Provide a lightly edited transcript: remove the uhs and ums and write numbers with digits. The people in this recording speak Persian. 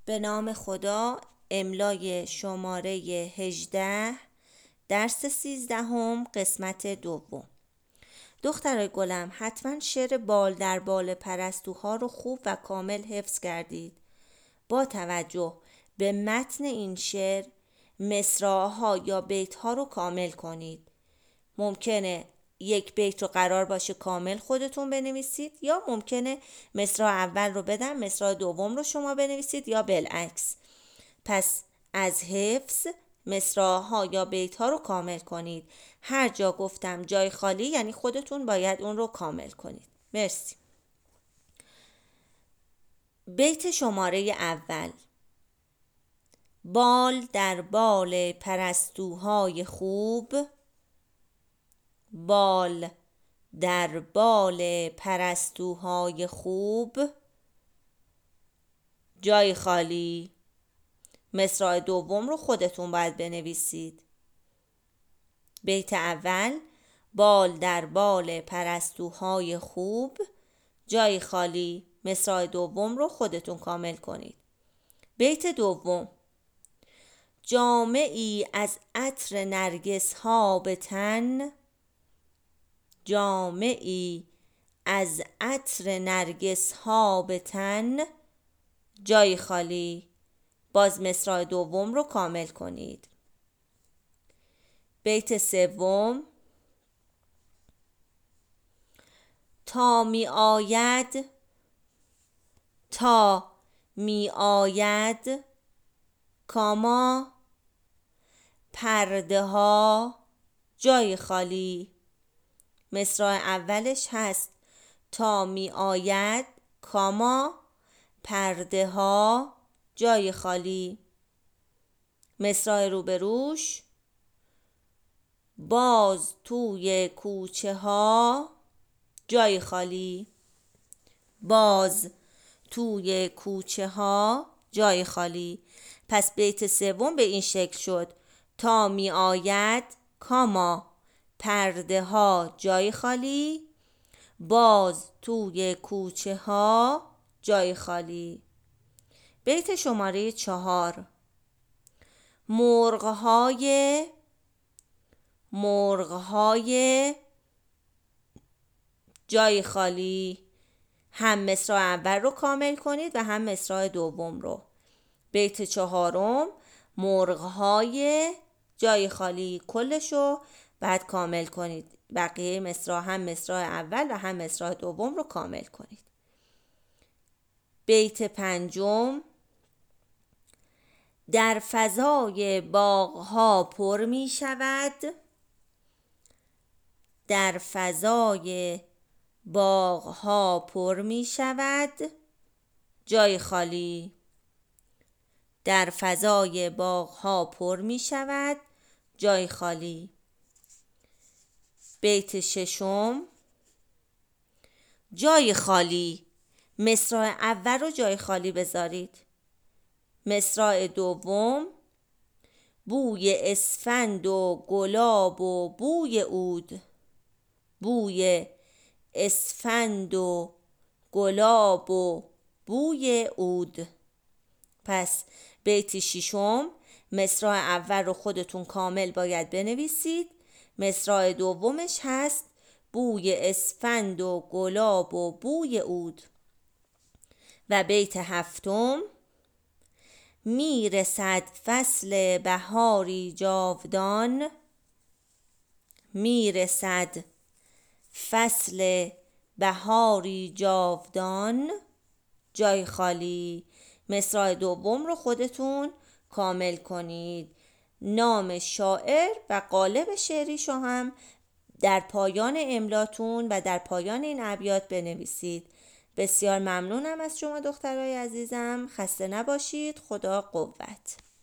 به نام خدا. املای شماره 18 درس 13 قسمت دوم. دخترای گلم، حتما شعر بال در بال پرستوها رو خوب و کامل حفظ کردید. با توجه به متن این شعر مصرع‌ها یا بیت‌ها رو کامل کنید. ممکنه یک بیت رو قرار باشه کامل خودتون بنویسید، یا ممکنه مصرع اول رو بدم مصرع دوم رو شما بنویسید، یا بالعکس. پس از حفظ مصرع‌ها یا بیت‌ها رو کامل کنید. هر جا گفتم جای خالی یعنی خودتون باید اون رو کامل کنید. مرسی. بیت شماره اول: بال در بال پرستوهای خوب، بال در بال پرستوهای خوب، جای خالی. مصرع دوم رو خودتون باید بنویسید. بیت اول: بال در بال پرستوهای خوب، جای خالی. مصرع دوم رو خودتون کامل کنید. بیت دوم: جامعی از عطر نرگس ها به تن، جامعی از عطر نرگس ها به تن، جای خالی. باز مصرع دوم رو کامل کنید. بیت سوم: تا می آید، تا می آید، کاما، پرده ها، جای خالی. مصرع اولش هست تا می آید، کاما، پرده ها، جای خالی. مصرع روبروش: باز توی کوچه ها، جای خالی. باز توی کوچه ها، جای خالی. پس بیت سوم به این شکل شد: تا می آید، کاما، پرده ها، جای خالی، باز توی کوچه ها، جای خالی. بیت شماره 4: مرغ‌های جای خالی. هم مصرع اول رو کامل کنید و هم مصرع دوم رو. بیت چهارم: مرغ‌های جای خالی، کلشو بعد کامل کنید. بقیه مصرع هم مصرع اول و هم مصرع دوم رو کامل کنید. بیت پنجم: در فضای باغ‌ها پر می شود، در فضای باغ‌ها پر می شود، جای خالی. در فضای باغ‌ها پر می شود، جای خالی. بیت ششم: جای خالی. مصرع اول رو جای خالی بذارید. مصرع دوم: بوی اسفند و گلاب و بوی عود، بوی اسفند و گلاب و بوی عود. پس بیت ششم مصرع اول رو خودتون کامل باید بنویسید. مصرع دومش هست بوی اسفند و گلاب و بوی عود. و بیت هفتم: میرسد فصل بهاری جاودان، میرسد فصل بهاری جاودان، جای خالی. مصرع دوم رو خودتون کامل کنید. نام شاعر و قالب شعریشو هم در پایان املاتون و در پایان این ابیات بنویسید. بسیار ممنونم از شما دخترای عزیزم. خسته نباشید. خدا قوت.